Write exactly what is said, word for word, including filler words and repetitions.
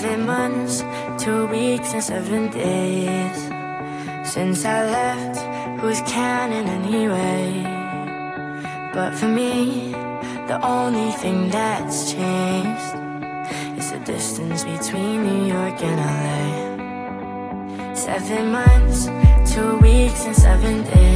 Seven months, two weeks and seven days since I left, who's counting anyway? But for me, the only thing that's changed is the distance between New York and L A. Seven months, two weeks and seven days